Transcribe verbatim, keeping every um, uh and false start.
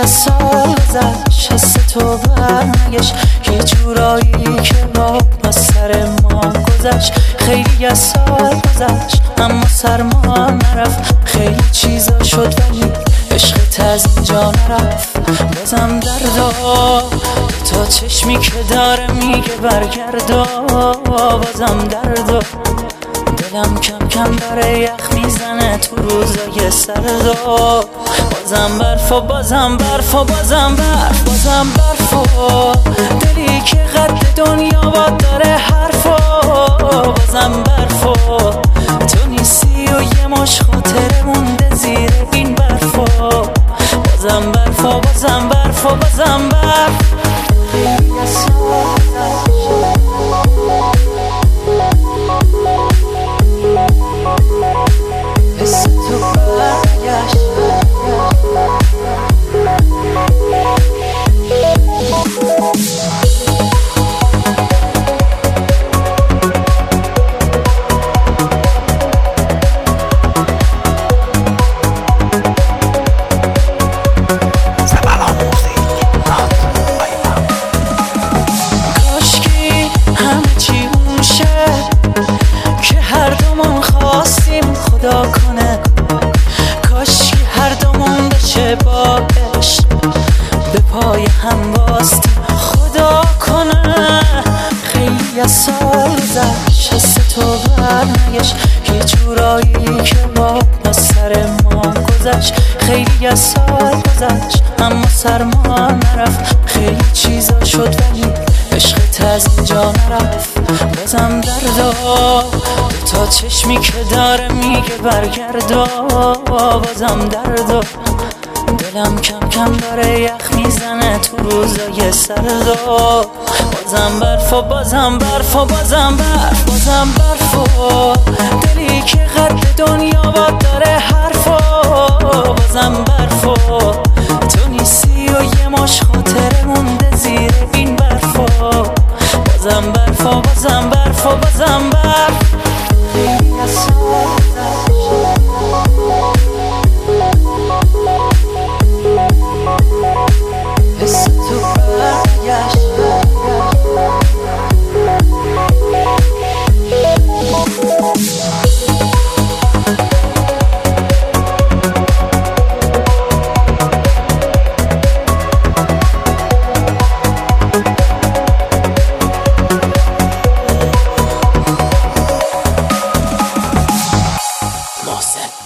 از سال گذشت، حس تو برنگشت یه جورایی که راه از سر ما گذشت. خیلی از سال گذشت اما سرما نرفت، خیلی چیزا شد ولی عشقت از اینجا نرفت. بازم دردا تا چشمی که داره میگه برگردا، بازم دردا دلم کم کم داره یخ میزنه تو روزای سردا. بازم برف و بازم برف و بازم برف بازم برف و دلی که قد دنیا باد داره حرف و بازم برف و تو نیستی و یه مش خاطره مونده زیر این برف و بازم برف و بازم برف و بازم برف. حس تو برگشت خدا کنه، کاش هر دومون بشه با عشق به پای هم باستیم خدا کنه. خیلی از سال گذشت، حس تو برنگشت یه جورایی که با از سر ما گذشت. خیلی از سال گذشت اما سرما نرفت، خیلی چیزا شد ولی عشقت از اینجا نرفت. بازم دردا تا چشمی که داره میگه برگردا، بازم دردا دلم کم کم داره یخ میزنه تو روزای سردا. بازم برف و بازم برف و بازم برف بازم برف و دلی که قد دنیا باد داره حرف و بازم برف و تو نیستی و یه مش خاطره مونده زیر این برف و بازم برف و بازم برف و بازم برف. خیلی از سال حس تو برگشت محسن.